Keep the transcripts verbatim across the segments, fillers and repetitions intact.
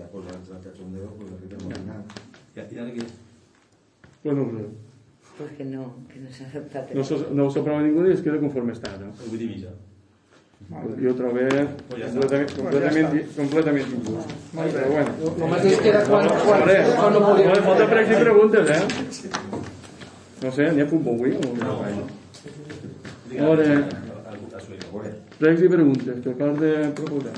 ja posats al cachondeo, pues arribem al final. I ara què? Pues no ho sé. Pues que no, que no s'ha adoptat. No s'aprova ningú i es queda conforme està, no? Vull dir missa. Jo ho trobé completament injust. Però bueno. El mateix que era quan no podia... No, falta pregs i preguntes, eh? No sé, n'hi ha futbol avui o no? A veure, pregs i preguntes, que acabes de proposar.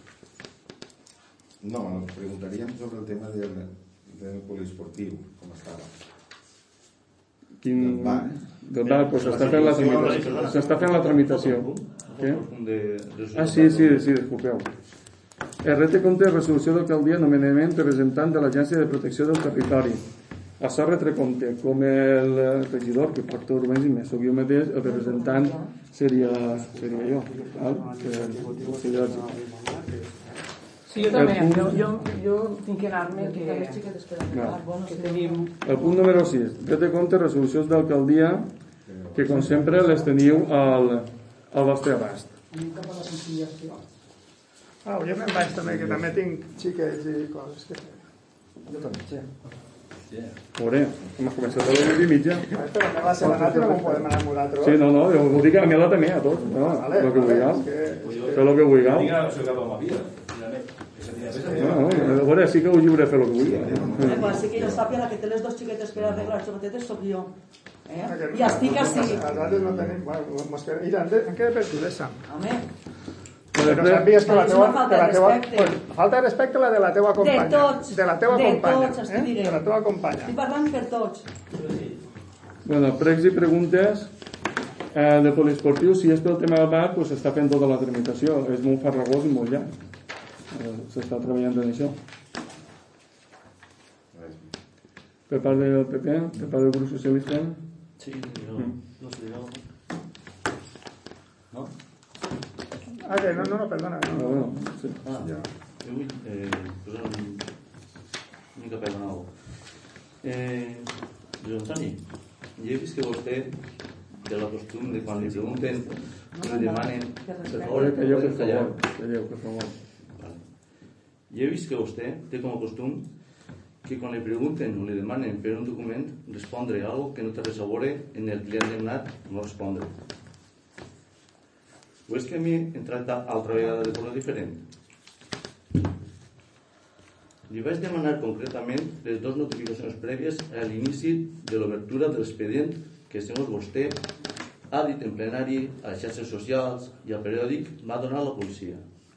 No, nos preguntaríem sobre el tema del, del poliesportiu, com estava. Quin... Del bar, doncs s'està fent la tramitació. S'està fent la tramitació. Què? Ah, sí, sí, sí, disculpeu. R T compte resolució d'alcaldia nomenament representant de l'Agència de Protecció del Territori. Açò retre compte, com el regidor que porta urbanisme, soc jo mateix, el representant seria, seria jo. Val? Que seria Sí, jo també. Jo, jo, jo tinc que anar-me que, no. que tenim... El punt número sis. Ret de compte, resolucions d'alcaldia que, com sempre, les teniu al, al vostre abast. Cap a la conciliació. Ah, jo me'n vaig també, que també tinc xiquets i coses que fer. Jo també, sí. Veure, hem començat a les vuit i mitja. Però me va ser la nata, no podem anar amb un altre. Sí, no, no, jo vull dir que a mi la també, a tot. No, el que vulgueu. Fer el que vulgueu. No, no, a veure, sí que ho lliure fer el que vulgui. Sí que jo sàpia, la que té les dos xiquetes per arreglar xocotetes soc jo. I estic així. Els altres no tenim... Mira, em queda per tu, deixa'm. Home... Però sàpies que la teva... Falta de respecte la de la teva companya. De tots. De la teva companya. De tots, estic diré. De la teva companya. Estic parlant per tots. Bueno, pregs i preguntes de poliesportiu. Si és pel tema del bar, doncs s'està fent tota la tramitació. És molt farragós i molt llarg. S'està treballant en això. Per part del P P, per part del grup socialista. Sí, jo no sé, jo... No? Ah, que no, no, no, perdona. No, no, no. Sí. Ah, ja. Jo vull eh, posar un... una mica per nou. Eh, Josep Antoni, jo he vist que vostè té la costum de quan li pregunten, li demanen... Per favor, calleu, per favor. Calleu, per favor. Vale. Jo he vist que vostè té com a costum que quan li pregunten o li demanen per un document respondre algo que no té res a veure en el que li han demanat no respondre. O és que a mi em tracta altra vegada de forma diferent? Li vaig demanar concretament les dues notificacions prèvies a l'inici de l'obertura de l'expedient que, segons vostè, ha dit en plenari, a les xarxes socials i al periòdic, va donar la policia.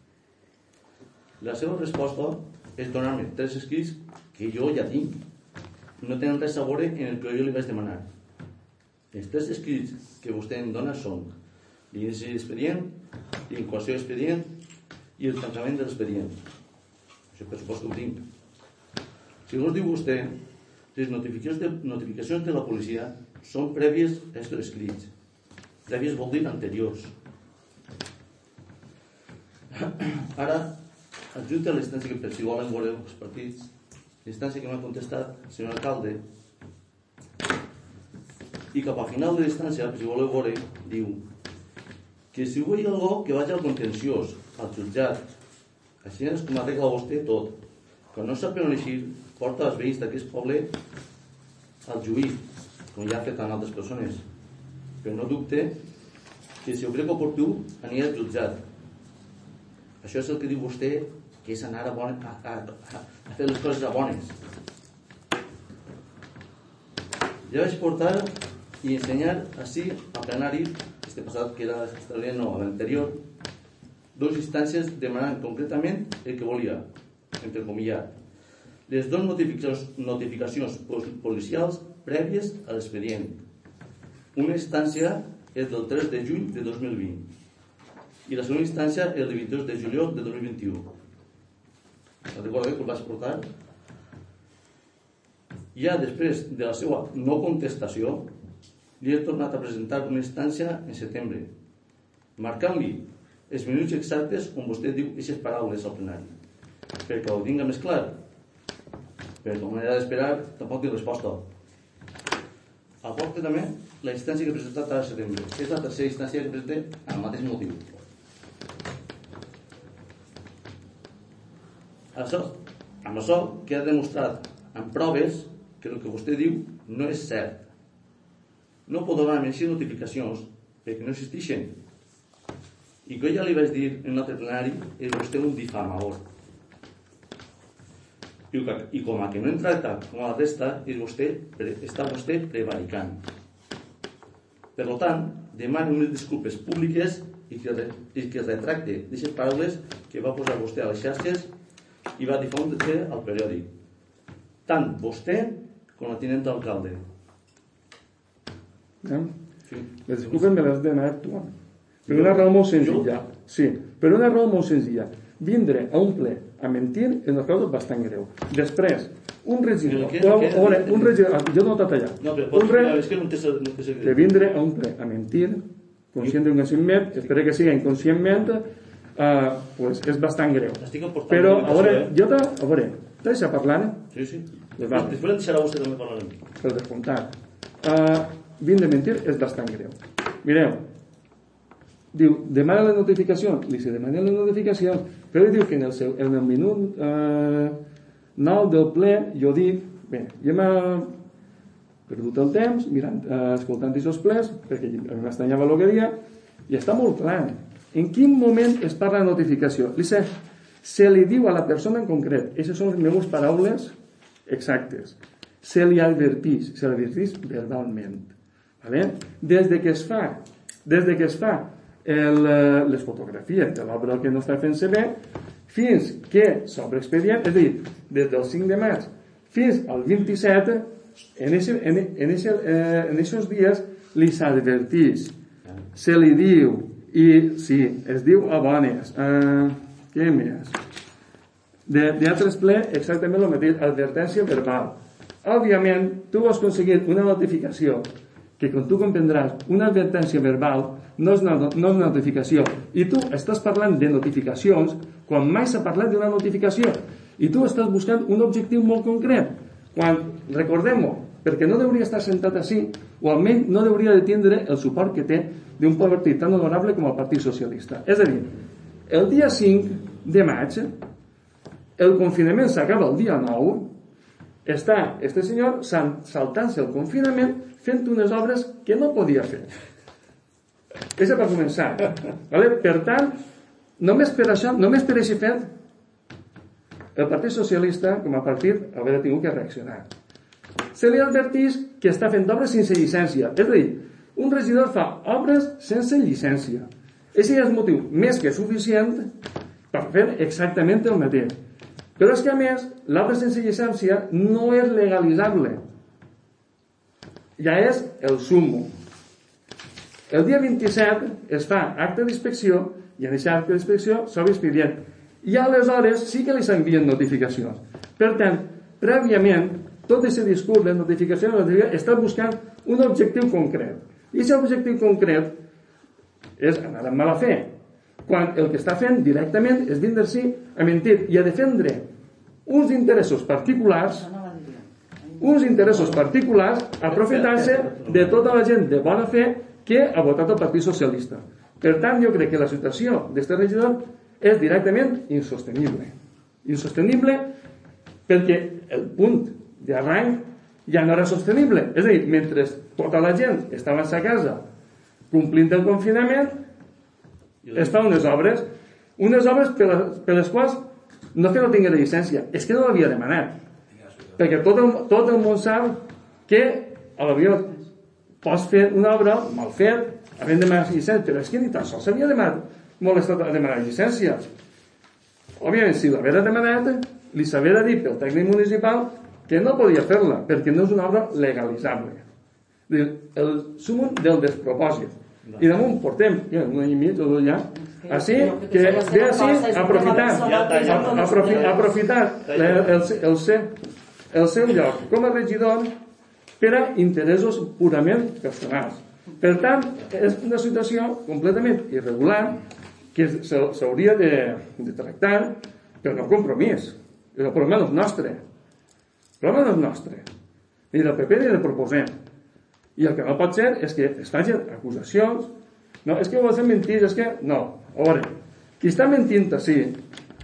La seva resposta és donar-me tres escrits que jo ja tinc. No tenen res a veure en el que jo li vaig demanar. Els tres escrits que vostè em dona són l'inici de l'expedient, l'incoació de l'expedient i el tancament de l'expedient. Això per supost que ho tinc. Segons diu vostè, les notificacions de, notificacions de la policia són prèvies a aquests escrits. Prèvies vol dir anteriors. Ara, adjunta a l'instància que, per si volen veure els partits, l'instància que m'ha contestat el senyor alcalde, i cap al final de l'instància, per si voleu veure, diu que si vull algo que vaig al contenciós, al jutjat, així és com arregla vostè tot. Quan no sap per on eixir, porta els veïns d'aquest poble al juït, com ja ha fet amb altres persones. Però no dubte que si ho crec oportú, anirà al jutjat. Això és el que diu vostè, que és anar a, bon, a, a, a, a fer les coses a bones. Ja vaig portar i ensenyar així al plenari, este passat que era australià, no, l'anterior, dues instàncies demanant concretament el que volia, entrecomillat. Les dues notificacions, notificacions policials prèvies a l'expedient. Una instància és del tres de juny de dos mil vint i la segona instància és del vint-i-dos de juliol de dos mil vint-i-u. Recordeu que el vaig portar? Ja després de la seva no contestació, li he tornat a presentar una instància en setembre, marcant-li els minuts exactes on vostè diu aquestes paraules al plenari, perquè ho tinga més clar. Però com manera d'esperar, tampoc tinc resposta. Aporta també la instància que he presentat a setembre. És la tercera instància que presente amb el mateix motiu. Això amb això queda demostrat amb proves que el que vostè diu no és cert. No pot donar així notificacions perquè no existeixen. I que ja li vaig dir en l'altre plenari, és vostè un difamador. I com a que no hem tractat com a la resta, és vostè, està vostè prevaricant. Per tant, demano unes disculpes públiques i que, i que es retracte d'aquestes paraules que va posar vostè a les xarxes i va difondre al periòdic. Tant vostè com la tinent d'alcalde. Eh? Sí. Les disculpes me les demanar tu. Per una raó molt senzilla. Sí, per una raó molt senzilla. Vindre a un ple a mentir és una cosa bastant greu. Després, un regidor... Un regidor... Jo no t'he tallat. No, però pots explicar, és que no té sentit. Que vindre a un ple a mentir, conscient d'un inconscient, espero que sigui inconscientment, uh, pues és bastant greu. Però, a veure, jo te... A veure, t'he deixat parlant? Sí, sí. Després em deixarà vostè també parlant. Per descomptat. Uh, vindre a mentir és bastant greu. Mireu, diu, demana la notificació, li se demana la notificació, però diu que en el, seu, en el minut eh, nou del ple jo dic, bé, ja m'ha perdut el temps mirant, eh, escoltant aquests plens, perquè m'estranyava el que dia, i està molt clar. En quin moment es parla de notificació? Li se, se li diu a la persona en concret, aquestes són les meves paraules exactes, se li advertís, se li advertís verbalment. Vale? Des de que es fa, des de que es fa El, les fotografies de l'obra que no està fent-se bé fins que s'obre expedient, és a dir, des del cinc de maig fins al vint-i-set en aquests en, en eh, dies li s'advertís, se li diu i sí, es diu a bones eh, què més d'altres ple exactament el mateix, advertència verbal. Òbviament tu has aconseguit una notificació que com tu comprendràs, una advertència verbal no és, una, no és una notificació, i tu estàs parlant de notificacions quan mai s'ha parlat d'una notificació, i tu estàs buscant un objectiu molt concret, quan, recordem-ho, perquè no hauria estar sentat així, o almenys no hauria de tindre el suport que té d'un partit tan honorable com el Partit Socialista. És a dir, el dia cinc de maig, el confinament s'acaba el dia nou, està este senyor saltant-se el confinament fent unes obres que no podia fer. Això per començar. Vale? Per tant, només per això, només per aquest fet, el Partit Socialista, com a partit, hauria tingut que reaccionar. Se li advertís que està fent obres sense llicència. És a dir, un regidor fa obres sense llicència. Aquest és el motiu més que suficient per fer exactament el mateix. Però és que, a més, l'obra sense llicència no és legalitzable. Ja és el sumo. El dia vint-i-set es fa acte d'inspecció i en aquest acte d'inspecció s'obre expedient. I aleshores sí que li s'envien notificacions. Per tant, prèviament, tot aquest discurs de notificació està buscant un objectiu concret. I aquest objectiu concret és anar amb mala fe. Quan el que està fent directament és vindre-s'hi a mentir i a defendre uns interessos particulars uns interessos particulars aprofitant-se de tota la gent de bona fe que ha votat el Partit Socialista. Per tant, jo crec que la situació d'aquest regidor és directament insostenible. Insostenible perquè el punt d'arranc ja no era sostenible. És a dir, mentre tota la gent estava a sa casa complint el confinament, es fa unes obres, unes obres per les, per les quals no que no tingui la llicència, és que no l'havia demanat. Perquè tot el, tot el món sap que a l'avió pots fer una obra mal fet, havent demanat llicència, però és que ni tan sols s'havia demanat, molestat a demanar llicència. Òbviament, si l'havia demanat, li s'havia dit pel tècnic municipal que no podia fer-la, perquè no és una obra legalitzable. El súmum del despropòsit. I damunt portem ja, un any i mig o dos ja, així que ve així aprofitant aprofitant el, el, seu, el seu lloc com a regidor per a interessos purament personals. Per tant, és una situació completament irregular que s'hauria de, de tractar per no compromís. El problema no és nostre. El problema no és nostre. Ni del P P ni del proposem. I el que no pot ser és que es facin acusacions. No, és que ho estem mentint, és que... No, a veure, qui està mentint així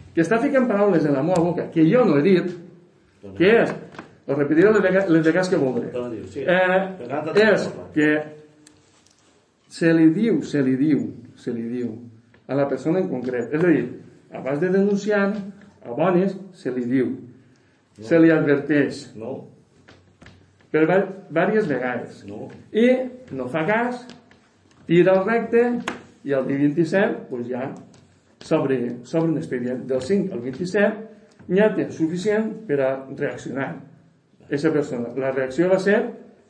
que està ficant paraules en la meva boca que jo no he dit, que és, ho repetiré les vegades que voldré, eh, és que se li diu, se li diu, se li diu a la persona en concret, és a dir, abans de denunciar, a bones se li diu, se li adverteix, per diverses vegades, i no fa cas, tira el recte, i el dia vint-i-set, doncs ja s'obre un expedient. Del cinc al vint-i-set n'hi ha temps suficient per a reaccionar aquesta persona. La reacció va ser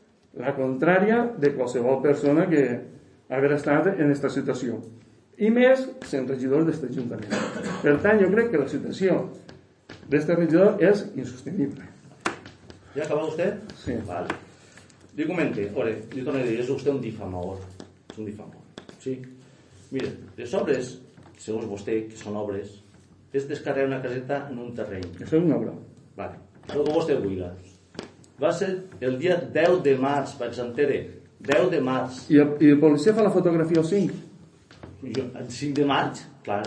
la contrària de qualsevol persona que haver estat en aquesta situació. I més sent regidors d'aquest ajuntament. Per tant, jo crec que la situació d'aquest regidor és insostenible. ¿Ya ha acabado usted? Sí. Vale. Yo comente, ore, yo también le digo, es usted un difamador. Es un difamador. Sí. Mire, les obres, segons vostè, que són obres, és descarregar una caseta en un terreny. Això és una obra. Vale. El que vostè vulgui. Va ser el dia deu de març, perquè s'entere. deu de març. I el, i el policia fa la fotografia el cinc? Jo, el cinc de maig, clar.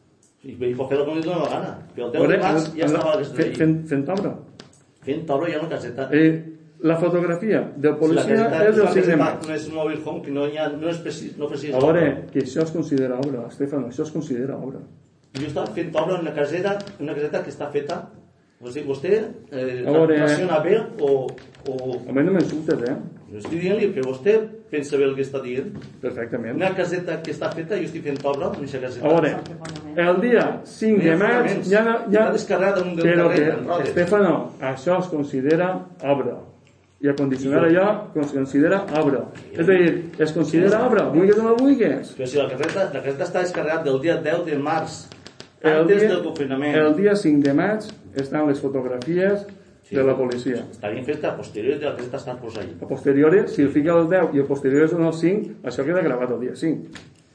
I pot fer el que li dóna la gana. Però el deu de març ja estava a l'estrella. Fent, fent obra. Fent obra ja una caseta. Eh, la fotografia del policia si la és del cinc de maig. No és un mobile home, que no, ha, no és precis. No precis a veure, que això es considera obra, Estefano, això es considera obra. Jo estava fent obra en una caseta, una caseta que està feta. O sigui, vostè eh, veure, relaciona bé o, o... A mi no m'insultes, eh? Jo estic dient-li que vostè pensa bé el que està dient. Perfectament. Una caseta que està feta, jo estic fent obra en aquesta caseta. A veure, el dia cinc de maig ja no... Ja... Està descarregada damunt del però terreny, que, en rodes. Estefano, això es considera obra. I acondicionar allò es considera obra. És a dir, es considera obra, vulguis o no vulguis. Però si la caseta, la caseta està descarregada del dia deu de març, el antes dia, del confinament. El dia cinc de maig estan les fotografies sí, de la policia. Està ben fet que a posteriori de la caseta està posada allà. A posteriori, si el fica el deu i el posteriori són els cinc, això queda gravat el dia cinc.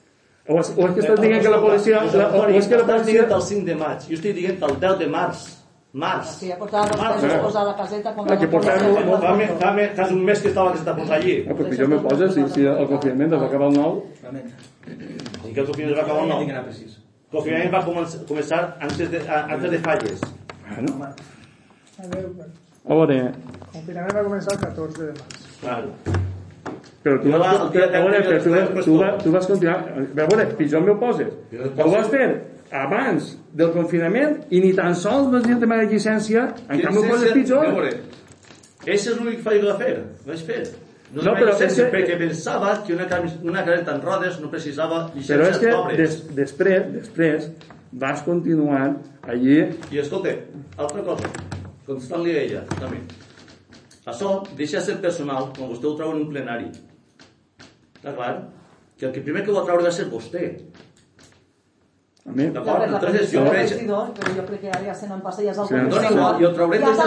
O és, o és que estàs dient que la policia... La, o és que la policia... Estàs dient el cinc de maig, jo estic dient el deu de març. Març. Sí, ha portat els pesos posar la caseta quan ah, que portem... Fa, fa, fa un mes que estava la caseta posada allí. Ah, perquè jo me posa, si, si el confinament es va acabar el nou... Sí que el confinament es va acabar el nou. El confinament va començar antes de, antes de falles. Bueno. A veure... El confinament va començar el catorze de març. Claro. Però tu, vas, tu, a veure, però tu, vas, tu, vas, tu vas continuar... A veure, pitjor m'ho poses. Ho vas fer abans del confinament i ni tan sols vas dir el tema de llicència, en canvi ho poses pitjor. A veure, això és l'únic que vaig fer. Vaig fer. No, no però llicència, és que, perquè pensava que una, una careta en rodes no precisava llicències però és que pobres. Des, després, després vas continuar allí... I escolta, altra cosa, contestant-li a ella, també. Això deixa de ser personal quan vostè ho treu en un plenari. Està clar? Que el que primer que ho va treure va ser vostè. A mi... D'acord? Entonces, jo crec... Però jo crec que ara ja se n'han passat, ja és algo sí, personal. I el trauré tots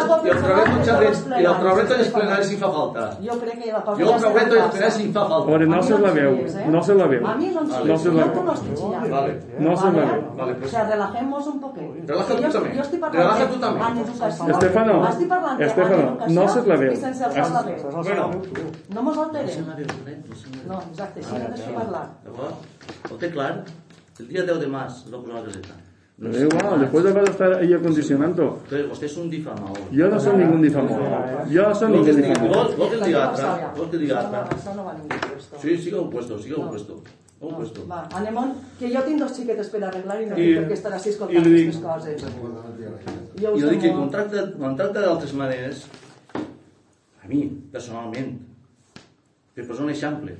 els plenaris si fa falta. Jo crec que la cosa jo el trauré tots els plenaris si fa falta. A veure, no se la veu, no se la veu. A mi no em no se la veu. Vale. No se la veu. Vale, o sea, relajemos un poquet. Relaja tu també. Jo estic parlant en educació. Estefano, Estefano, no se la veu. I sense alçar la veu. Bueno. No mos alterem. No, exacte, sí, no deixo parlar. Ho té clar? El dia deu de març es va posar la caseta. No da igual, después vas a estar ahí acondicionando. Entonces, usted es un difamador. Yo no soy ningún difamador. Yo soy ningún difamador. ¿Vos que el diga atrás? ¿Vos que el diga atrás? Sí, siga un puesto, siga un puesto. Un puesto. Va, anem on, que jo tinc dos xiquetes per arreglar i no tinc per què estar així escoltant aquestes coses. I jo dic que contracta d'altres maneres, a mi, personalment, per posar un exemple,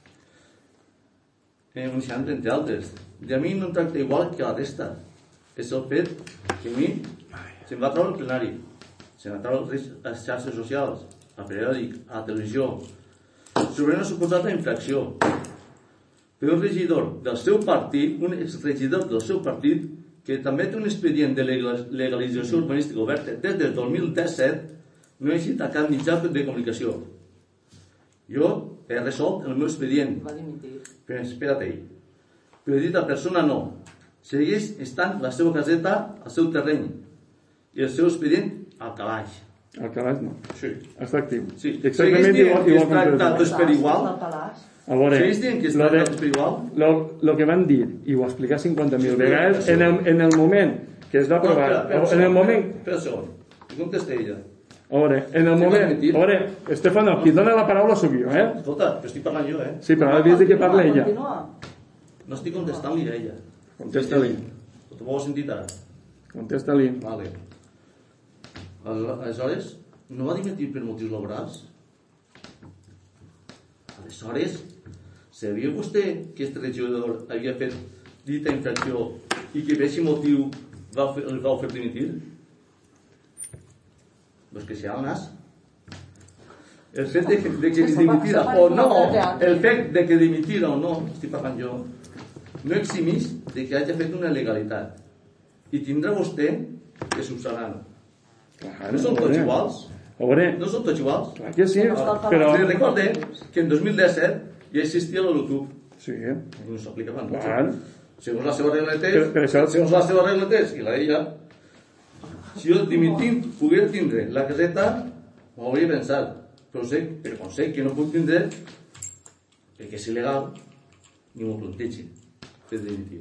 un exemple entre altres, i a mi no em tracta igual que a la resta. És el fet que a mi se'm va treure el plenari, se'm va treure a les xarxes socials, al periòdic, a la televisió, sobre una suposada infracció. Però un regidor del seu partit, un exregidor del seu partit, que també té un expedient de legalització urbanística obert des del dos mil disset, no ha llegit a cap mitjà de comunicació. Jo he resolt el meu expedient. Però espera't ell. Però dit a persona no. Segueix estant la seva caseta al seu terreny i el seu expedient al calaix. Al calaix no. Sí. Està actiu. Sí. Exactament igual, que igual es tracta tots per igual. A veure, segueix dient que es tracta tots per igual. Lo, lo que van dir, i ho he explicat cinquanta mil vegades, en el, en el moment que es va aprovar en el moment... Espera un segon, que contesta ella. A veure, en el moment... A veure, Estefano, qui dona la paraula sóc jo, eh? Escolta, que estic parlant jo, eh? Sí, però ara dius que parla ella. No estic contestant-li a ella. Contesta-li. T'ho heu sentit ara? Contesta-li. Vale. Aleshores, no va dimitir per motius laborals? Aleshores, sabia vostè que este regidor havia fet dita infracció i que per aquest motiu va fer, el vau fer dimitir? Pues que sea el nas. El fet de que, de que dimitira o no, el fet de que dimitira o no, estic parlant jo, no eximís de que hagi fet una il·legalitat. I tindrà vostè que subsanar-ho. No són tots iguals? No són tots iguals? Clar que sí, però... Li recorde que en dos mil disset ja existia l'Holotub. Sí. I no s'aplicava mucho. Clar. Segons la seva regla de test, segons la seva regla de test i la d'ella, si jo dimitint poguera tindre la caseta, m'ho hauria pensat. Però sé, però com sé que no puc tindre, perquè és il·legal, ni m'ho plantegi fer dimitir.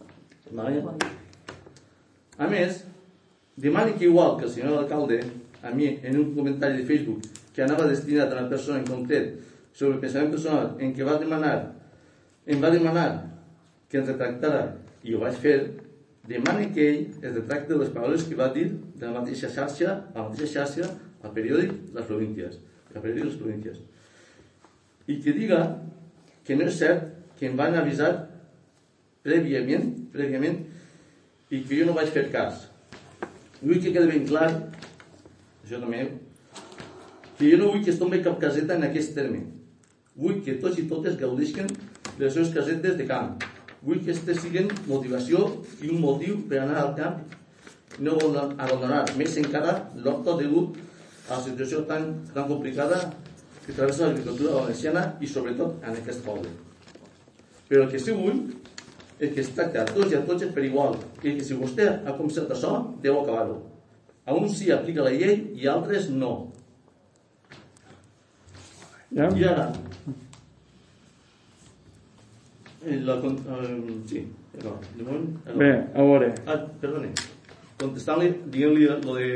A més, demani que igual que el senyor alcalde, a mi, en un comentari de Facebook, que anava destinat a una persona en concret sobre el pensament personal, en què va demanar, em va demanar que ens retractara, i ho vaig fer, demani que ell es retracte de les paraules que va dir de la mateixa xarxa, a la mateixa xarxa, al periòdic Les Províncies, al periòdic Les Províncies, i que diga que no és cert que em van avisar prèviament, prèviament, i que jo no vaig fer cas. Vull que quedi ben clar, això també, que jo no vull que es tombi cap caseta en aquest terme. Vull que tots i totes gaudisquen de les seves casetes de camp. Vull que aquestes siguin motivació i un motiu per anar al camp i no abandonar més encara l'horta degut a la situació tan, tan complicada que travessa l'agricultura valenciana i sobretot en aquest poble. Però el que sí vull és que es tracta a tots i a tots per igual i que si vostè ha començat això, deu acabar-ho. A uns sí aplica la llei i a altres no. Ja? I ara... La, uh, sí, no, de moment... No. Bé, a veure... Ah, perdone. Contestant-li, dient-li lo de...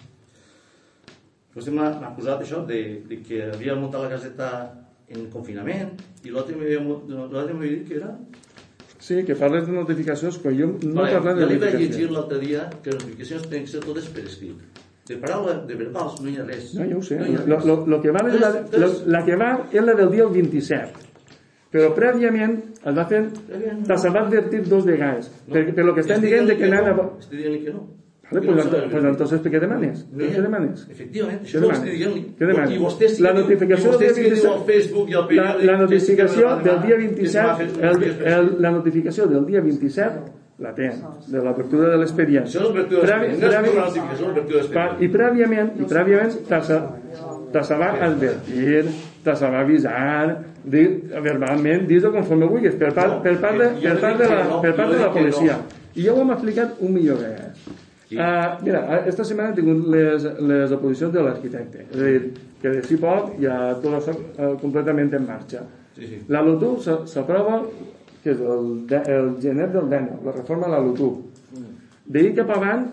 Vostè m'ha acusat això de, de que havia muntat la caseta en confinament i l'altre m'havia dit que era... Sí, que parles de notificacions, però jo no vale, parlo de notificacions. Jo li vaig notificacions. llegir l'altre dia que les notificacions tenen que ser totes per escrit. De paraula, de verbals, no hi ha res. No, ja ho sé. No lo, lo, lo que va és la, la, la que va és la del dia vint-i-set. Però prèviament es va fer... Se va advertir dos vegades. No. Per, per lo que estan dient de que anava... No. Estic dient-li que no. Vale, pues, ento, pues entonces, ¿per què demanes? No, ¿Qué demanes? Efectivament, Què això ho demanes? estic dient-li. Què demanes? I vostè sí la que notificació diu, del sí que diu al Facebook i al la, periòdic... la notificació que del dia vint-i-set, que el, el, la notificació del dia vint-i-set la té, de l'obertura de l'expedient. Això és l'obertura de l'expedient, no és una notificació, és l'obertura de l'expedient. I prèviament, i prèviament te se va advertir, te se va avisar, dir, verbalment, dir-ho conforme vulguis, per part, per part, de, per part, de, la, per part de la policia. I ja ho hem explicat un millor vegades. Uh, mira, esta setmana he tingut les, les oposicions de l'arquitecte, és a dir, que de si poc ja tot això uh, completament en marxa. Sí, sí. La LUTUB s'aprova, que és el, de, el gener del deu, la reforma de la LUTUB. D'ahir cap avant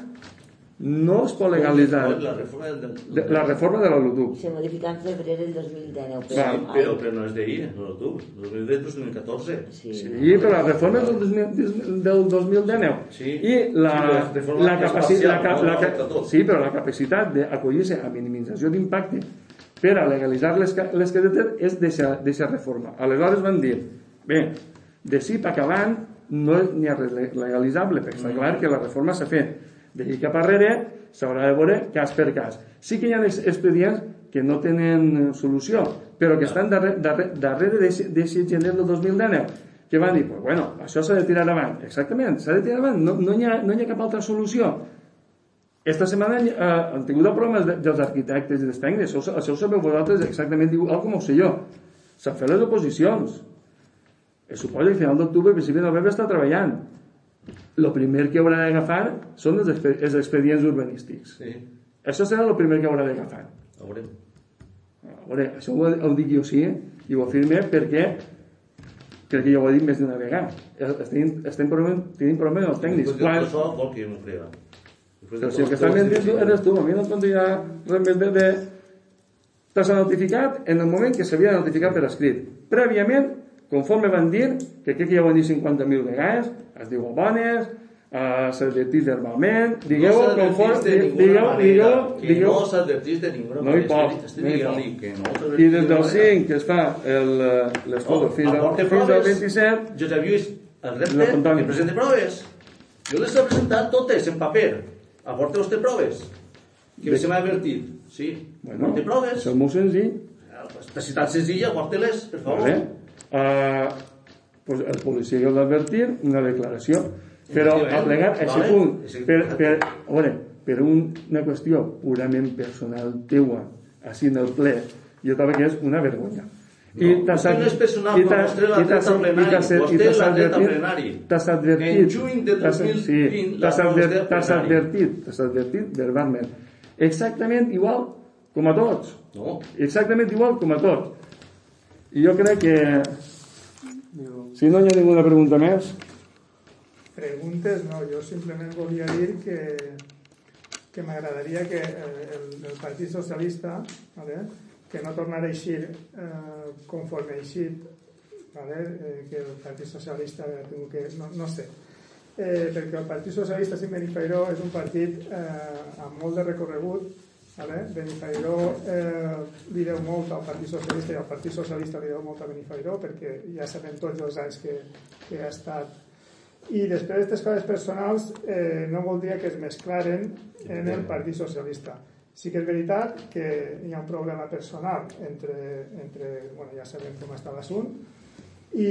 no es pot legalitzar la reforma del... de, la reforma de la LUTUB. Se modifica en febrer del dos mil dinou. Sí, però, però no és d'ahir, no tu, dos mil deu, dos mil catorze. Sí, Sí, però la reforma és del dos mil, del dos mil dinou. Sí. I la, Sí, la la, reforma és capacitat, la, parcial, la, no afecta la, tot. sí, però la capacitat d'acollir-se a minimització d'impacte per a legalitzar les, ca- les cadetes és d'aquesta reforma. Aleshores van dir, bé, de sí per acabant no és ni res legalitzable, perquè està clar que la reforma s'ha fet. D'ahir cap arrere s'haurà de veure cas per cas. Sí que hi ha expedients que no tenen solució, però que estan darrere, darrere, darrere d'aquest gener del dos mil dinou, que van dir, pues bueno, això s'ha de tirar avant. Exactament, s'ha de tirar avant, no, no, hi ha, no hi ha cap altra solució. Esta setmana eh, han tingut problemes de, dels arquitectes i dels tècnics, això, això ho sabeu vosaltres exactament igual com ho sé jo. S'han fet les oposicions. Es suposa que a final d'octubre, a principi de novembre, està treballant. El primer que haurà d'agafar són els, expe els expedients urbanístics. Sí, Això serà el primer que haurà d'agafar. ho veurem. A veure, això ho, ho dic jo sí, i ho afirme perquè crec que ja ho he dit més d'una vegada. Estem, estem tenint problemes els tècnics. Després de això, vol que m'ho frega. Però si el que està mentint eres tu, a mi no em conta ja res més de... T'has notificat en el moment que s'havia de notificar per escrit. Prèviament, conforme van dir, que crec que ja ho han dit cinquanta mil vegades, es diu bones, s'advertís verbalment, digueu-ho conforme... Que no s'advertís de ninguna manera. No hi pot. I des del cinc, que es fa l'estudi fins al vint-i-set... Jo ja he vist el repte que presenta proves. Jo les he presentat totes en paper. Aporta vostè proves. Que se m'ha advertit. Sí. Bueno, aporta proves. això és molt senzill. Si tan senzill, aporta-les, per favor. Pues el policia ha d'advertir una declaració. Però aplegat a aquest punt, per, per, a veure, per una qüestió purament personal teua, així en el ple, jo trobo que és una vergonya. No, vostè no és personal, però vostè l'ha tret al plenari. Vostè l'ha tret al plenari. T'has advertit. En juny de dos mil vint t'has advertit, t'has advertit verbalment. Exactament igual com a tots. No. Exactament igual com a tots. I jo crec que, si no hi ha ninguna pregunta més... Preguntes, no, jo simplement volia dir que, que m'agradaria que el, el Partit Socialista, vale, que no tornara a eixir eh, conforme ha eixit, vale, eh, que el Partit Socialista que, no, no sé, eh, perquè el Partit Socialista sin Benifairó és un partit eh, amb molt de recorregut, vale? Benifairó eh, li deu molt al Partit Socialista i al Partit Socialista li deu molt a Benifairó perquè ja sabem tots els anys que, que ha estat. I després d'aquestes coses personals eh, no voldria que es mesclaren en el Partit Socialista. Sí que és veritat que hi ha un problema personal entre, entre bueno, ja sabem com està l'assunt, i,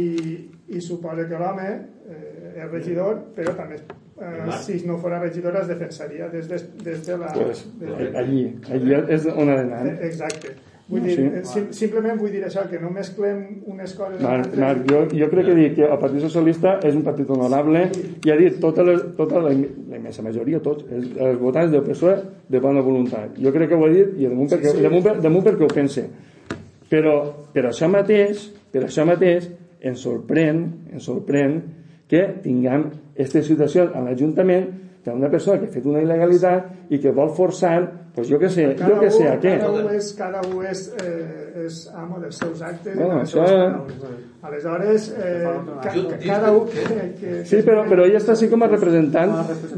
i suposa que l'home eh, és regidor, però també eh, si no fos regidor es defensaria des de, des de la... Pues, des de, allí, allí és on ha d'anar. Exacte. Vull dir, sí. Simplement vull dir això, que no mesclem unes coses... Marc, Marc jo, jo crec que, dic que el Partit Socialista és un partit honorable i ha dit tota, les, tota la, la immensa majoria, tots, els, els votants del P S O E de bona voluntat. Jo crec que ho ha dit i damunt perquè, sí, sí. damunt, damunt perquè ho pense. Però per això mateix, per això mateix ens sorprèn, ens sorprèn que tinguem aquesta situació a l'Ajuntament que una persona que ha fet una il·legalitat i que vol forçar, pues jo que sé, jo que sé a què. Cada un és, cada un és, eh, és amo dels seus actes, bueno, i això... aleshores eh, ca, cada un que, que, sí, però, però ella està així com a representant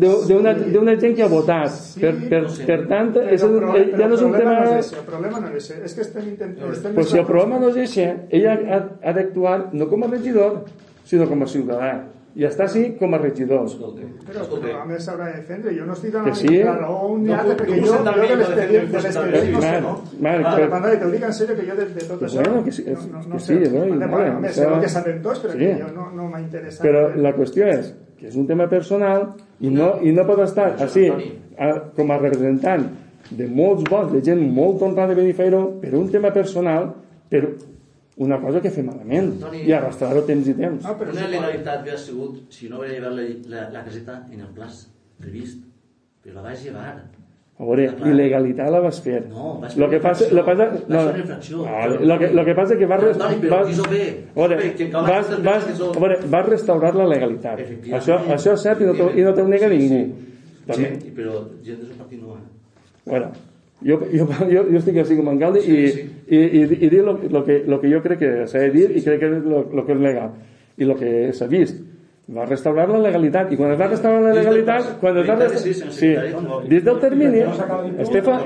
d'una gent que ha votat, sí, per, per, per tant és el, problema, ja no és un tema no és el problema no és és que estem intentant pues si el problema no és això, ella ha, ha d'actuar no com a regidor sinó com a ciutadà i està així com a regidor. Però el programa s'haurà de defendre. Jo no estic donant sí. la raó un ni altre, perquè jo, jo de l'expedient no sé, no? Manoli, te ho dic en sèrio, que jo de, de tot això bueno, que sí, no, no sé. Sí, no? Bueno, més sé el que sabem tots, però sí. Que jo no, no m'ha interessat. Però la qüestió és que és un tema personal i no, i no pot estar així a, com a representant de molts vots, de gent molt honrada de Benifairó, per un tema personal, per una cosa que fer malament Toni, i arrastrar-ho temps i temps. No, però una legalitat que ha sigut si no hauria llevat la, la, la caseta en el plaç previst, però la vaig llevar. A veure, il·legalitat la vas fer. No, vas fer lo que passa, lo passa, no, vas fer una infracció. Vale, lo, que, lo que passa que vas, Toni, però vas, quiso bé. Veure, vas, vas, a veure, vas restaurar la legalitat. Això, això és cert i no, i no t'ho nega ningú. Sí, però gent del partit no va. Bueno, jo, jo, jo, jo estic així com en Galdi sí, i, sí. i, i, i dir lo, lo, que, lo que jo crec que s'ha de dir sí, sí. I crec que és lo, lo que és legal i lo que s'ha vist va restaurar la legalitat i quan es va restaurar la legalitat quan es va restaurar sí, dins del termini Estefano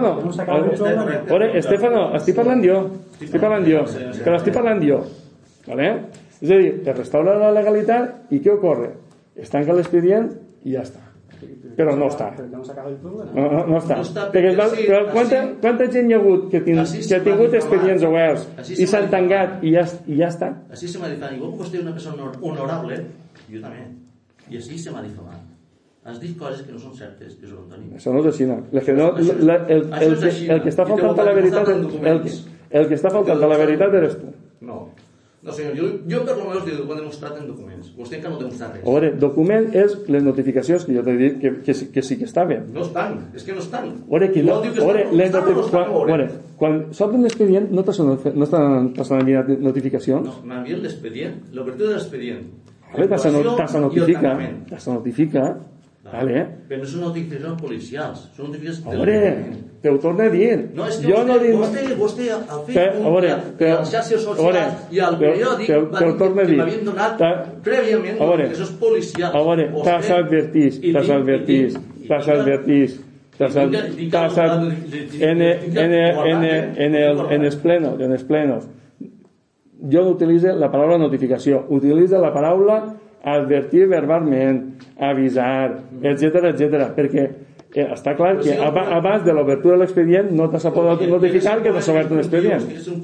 Estefano Estefano estic parlant jo estic parlant jo però estic parlant jo vale? És a dir, es restaura la legalitat i què ocorre? Es tanca l'expedient i ja està però no està no, no, no està perquè va, però quanta, quanta gent hi ha hagut que, tin, que ha tingut expedients oberts i s'han tancat i ja, i ja està així se m'ha difamat igual que vostè és una persona honorable jo també i així se m'ha difamat has dit coses que no són certes que és Antoni això no és així no. No, la, el, el, el, el que està faltant a la veritat el, el que està faltant a la veritat eres tu no No senyor, jo, jo per lo menos li ho he demostrat en documents. Vostè encara no ha demostrat res. A veure, document és les notificacions que jo t'he dit que, que, que sí que estaven. No estan, és que no estan. A veure, que no, a veure, les notificacions... Quan s'obre un expedient no t'estan enviant notificacions? No, m'envien l'expedient, l'obertura de l'expedient. T'has notifica, t'has notifica, vale. Però no són notificacions policials, són notificacions... A veure, te ho torno a dir. No, és que vostè, vostè, vostè, al Facebook, a les xarxes socials i al periòdic va dir que m'havien donat prèviament notificacions policials. A veure, t'has advertit, t'has advertit, t'has advertit, t'has advertit, en els plenos, en els plenos, jo no utilitzo la paraula notificació, utilitzo la paraula advertir verbalment, avisar, etcètera, etcètera, perquè eh, està clar que abans de l'obertura de l'expedient no t'has pogut notificar que t'has obert un expedient.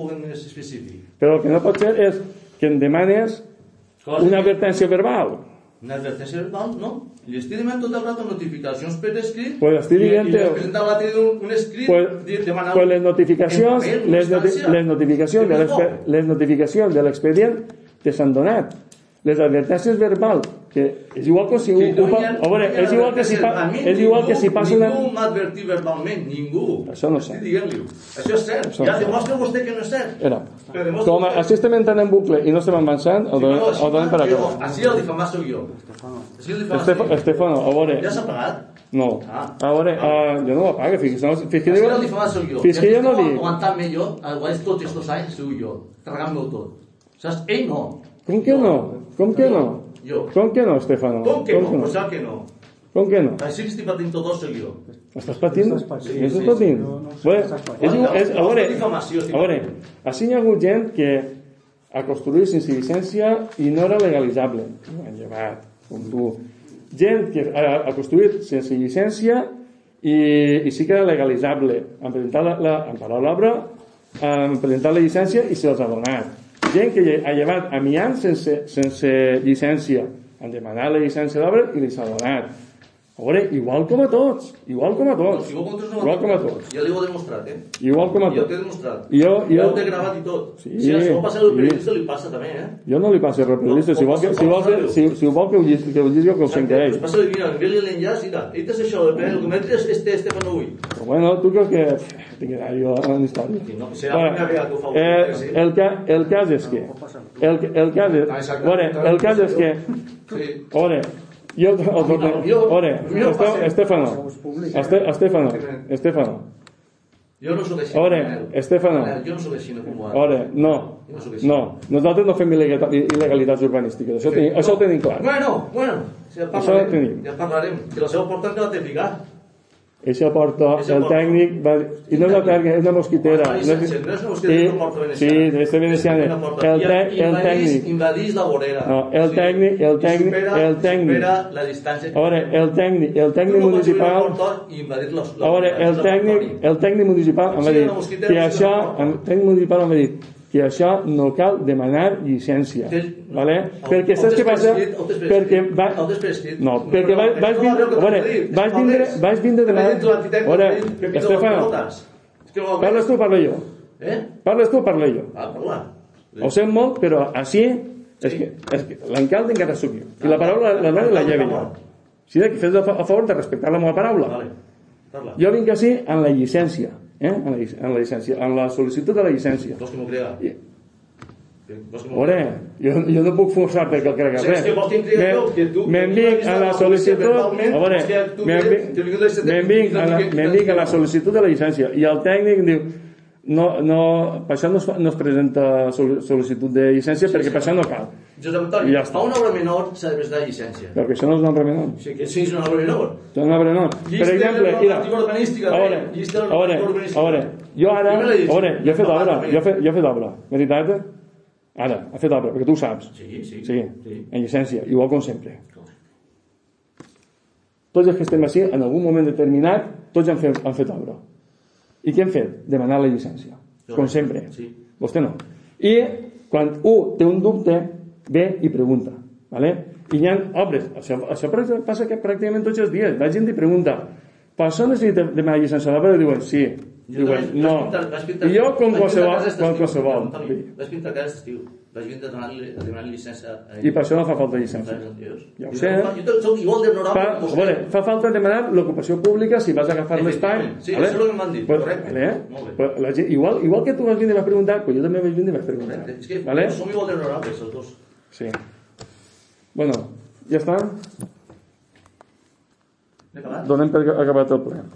Però el que no pot ser és que em demanes una advertència verbal. Una advertència verbal, no. Li estic demanant tot el rato notificacions per escrit pues estic dient i li he presentat l'altre un, un escrit pues, demanant... Pues les notificacions, les, noti les notificacions de les notificacions de l'expedient te s'han donat. Les advertències verbals, que és igual que si... Que no a veure, és igual que si, pa, és igual que si passa una... Ningú m'ha advertit verbalment, ningú. Això no és cert. Això és cert. Ja demostra vostè que no és cert. Era. Com així estem entrant en bucle i no estem avançant, el donem per acabar. Així el difamat soc jo. Estefano, a veure... Ja s'ha pagat? No. A veure, jo no l'apaga, fins que... Així el difamat soc jo. Fins que jo no dic... Aguantant-me jo, igual tots estos anys soc jo. Carregant-me-ho tot. Saps? Ell no. Com que no? Com que no? Jo. Com que no, Estefano? Com que no? Pues sap que no. Com que no? Així que estic patint tot soc jo. Estàs patint? Sí, estàs patint? A veure, a veure, així hi ha hagut gent que ha construït sense llicència i no era legalitzable. Ho han llevat, com tu. Gent que ha construït sense llicència i, i sí que era legalitzable. Han presentat la, la, han parat l'obra, han presentat la llicència i se'ls ha donat. Gent que ha llevat amiant sense, sense llicència, han demanat la llicència d'obra i li s'ha donat. A veure, igual com a tots, igual com a tots, igual com a tots. Ja li ho he demostrat, eh? Igual com a tots. Jo t'he demostrat. Jo, jo... Ja ho t'he gravat i tot. Sí, si això ho passa al periodista, li passa també, eh? Jo no li passo al periodista, si vol que, si vol que, si, si ho vol que ho llegeixi, que ho llegeixi, que ho sent que ell. Pues passa-li, mira, envia-li l'enllaç, mira, ell t'has això, el que metres este Estefano Ull. Però bueno, tu creus que... Tinc que anar jo a una història. No, serà una vegada que ho fa. Eh, el, ca, el cas és que... El, el cas és... A veure, el cas és que... A veure... Jo, ore, Estefano, Estefano, Estefano. Jo no soc així. Ore, Estefano. Jo no soc així, no. Ore, no, no, nosaltres no fem il·legalitats urbanístiques, això, tenim, això ho tenim clar. Bueno, bueno, ja parlarem, ja parlarem, que la seva porta que la té ficar. Això porta el tècnic, i no és la tècnica, és una mosquitera. No és una mosquitera, no porta veneciana. Sí, és veneciana. El tècnic... Invadís la vorera. No, el tècnic, el tècnic, el tècnic... Supera la distància... A veure, el tècnic, el tècnic municipal... A veure, el tècnic, el tècnic municipal em va dir que això, el tècnic municipal em va dir que això no cal demanar llicència, vale? Perquè saps què passa? Perquè va... No, perquè vaig vindre... A veure, vaig vindre... Vaig vindre de la... A veure, Estefano, parles tu o parlo jo? Eh? Parles tu o parlo jo? Ah, parlar. Ho sent molt, però així... És que l'encalde encara sóc jo. I la paraula la meva la llevo jo. Si de que fes a favor de respectar la meva paraula. Jo vinc així en la llicència. Eh? En, la, en la llicència, en la sol·licitud de la llicència. Vols que m'ho crea? I... Ore, jo, jo no puc forçar perquè el crega res. M'envic a la sol·licitud... A veure, m'envic a la sol·licitud de la llicència i el tècnic diu no, no, per això no es, no es presenta sol·licitud de llicència perquè per això no cal. Josep Antoni, ja a una obra menor s'ha de presentar llicència. Perquè això no és una obra menor. Sí, que sí, és una obra menor. És una obra menor. Per exemple, mira, a veure, a veure, a veure, jo ara, a veure, jo he fet obra, jo he fet, jo he fet obra, veritat? Ara, he fet obra, perquè tu ho saps. Sí, sí. Sí, en llicència, igual com sempre. Tots els que estem així, en algun moment determinat, tots han fet, han fet obra. I què hem fet? Demanar la llicència. Com sempre. Vostè no. I quan un té un dubte, ve i pregunta. ¿Vale? I hi ha obres. Això, això passa que pràcticament tots els dies. La gent i pregunta, per això necessita demanar llicència d'obra? I diuen, sí. Diuen, no. I jo com qualsevol. Vaig pintar casa d'estiu. la gent de demanar llicència a I per això no fa falta llicència. Ja ho sé. Jo soc igual d'honorable Fa, com vostè. vale, fa falta demanar l'ocupació pública si vas a agafar l'espai. Sí, això és el que m'han dit, Pues, correcte. Vale, Molt bé. pues la gent, igual, igual que tu vas vindre i vas preguntar, pues jo també vaig vindre i vaig preguntar. Correcte. És que Vale? som igual d'honorables, els dos. Sí. Bueno, ja està? He acabat? Donem per acabat el ple.